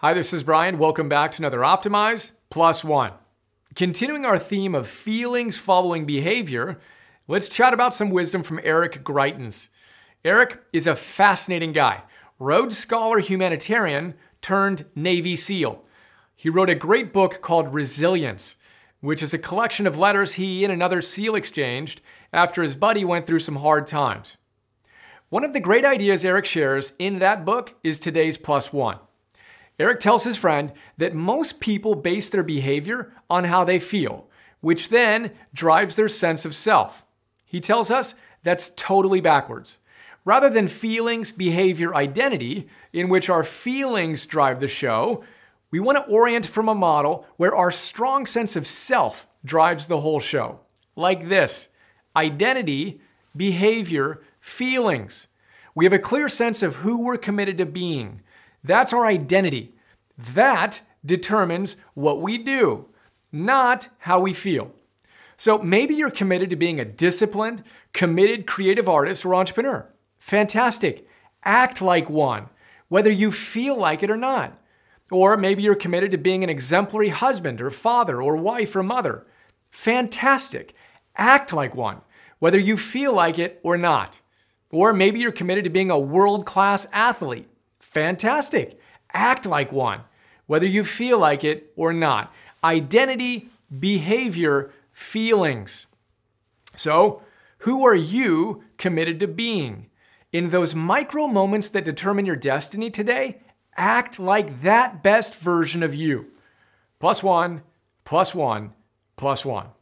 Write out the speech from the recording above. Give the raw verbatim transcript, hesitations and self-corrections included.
Hi, this is Brian. Welcome back to another Optimize Plus One. Continuing our theme of feelings following behavior, let's chat about some wisdom from Eric Greitens. Eric is a fascinating guy, Rhodes Scholar humanitarian turned Navy SEAL. He wrote a great book called Resilience, which is a collection of letters he and another SEAL exchanged after his buddy went through some hard times. One of the great ideas Eric shares in that book is today's plus one. Eric tells his friend that most people base their behavior on how they feel, which then drives their sense of self. He tells us that's totally backwards. Rather than feelings, behavior, identity, in which our feelings drive the show, we want to orient from a model where our strong sense of self drives the whole show. Like this: identity, behavior, feelings. We have a clear sense of who we're committed to being. That's our identity. That determines what we do, not how we feel. So maybe you're committed to being a disciplined, committed creative artist or entrepreneur. Fantastic. Act like one, whether you feel like it or not. Or maybe you're committed to being an exemplary husband or father or wife or mother. Fantastic. Act like one, whether you feel like it or not. Or maybe you're committed to being a world-class athlete. Fantastic. Act like one, whether you feel like it or not. Identity, behavior, feelings. So, who are you committed to being? In those micro moments that determine your destiny today, act like that best version of you. Plus one, plus one, plus one.